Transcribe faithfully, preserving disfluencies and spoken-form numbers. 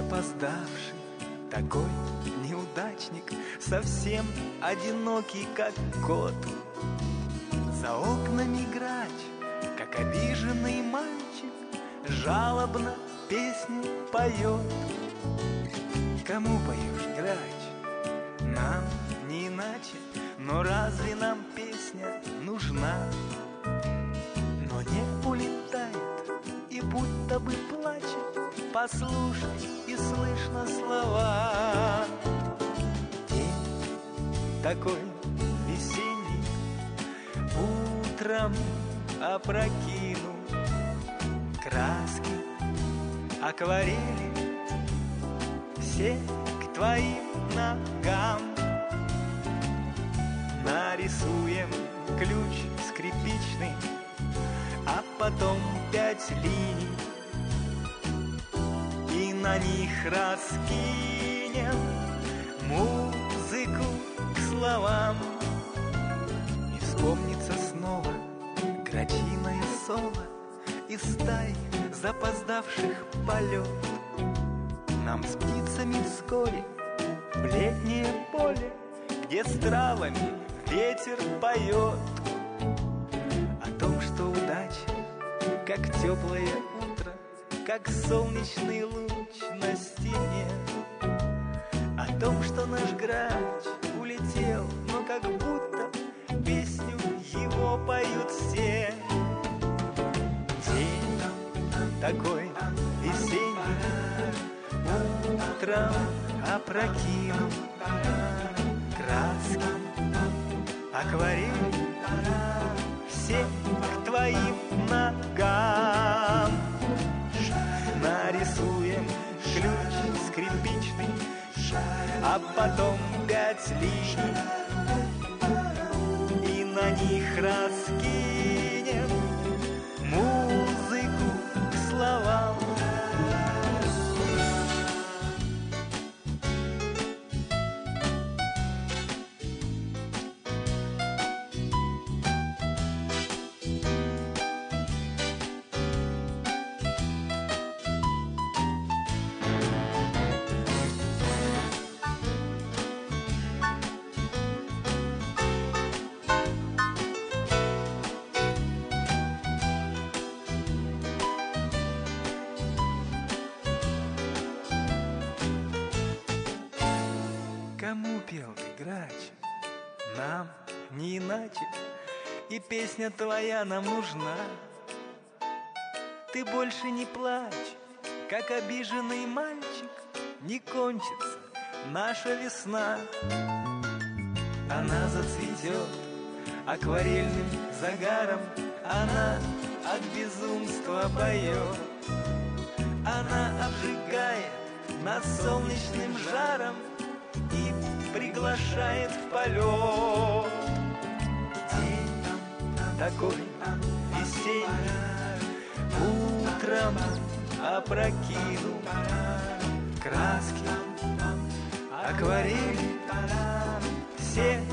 опоздавший, такой неудачник, совсем одинокий, как кот. За окнами грач, как обиженный мальчик, жалобно песню поет. Кому поешь, грач? Нам не иначе, но разве нам песня нужна? Но не улетает и будто бы плачет, послушай, и слышно слова. День такой весенний, утром опрокину краски, акварели, все к твоим ногам. Нарисуем ключ скрипичный, а потом пять линий, и на них раскинем музыку к словам. И вспомнится снова грачиное соло из стаи запоздавших полет. Нам с птицами вскоре в летнее поле, где с травами ветер поет о том, что удача, как теплое утро, как солнечный луч на стене, о том, что наш грач улетел, но как будто песню его поют все. День такой весенний, утром опрокину краски, акварели, все к твоим ногам. Нарисуем ключ скрипичный, а потом пять линий, и на них раскинем музыку к словам. Кому пел ты, грач? Нам не иначе, и песня твоя нам нужна. Ты больше не плачь, как обиженный мальчик, не кончится наша весна. Она зацветет акварельным загаром, она от безумства поет, она обжигает нас солнечным жаром и приглашает в полет. День такой весенний, утром опрокину краски, акварели, все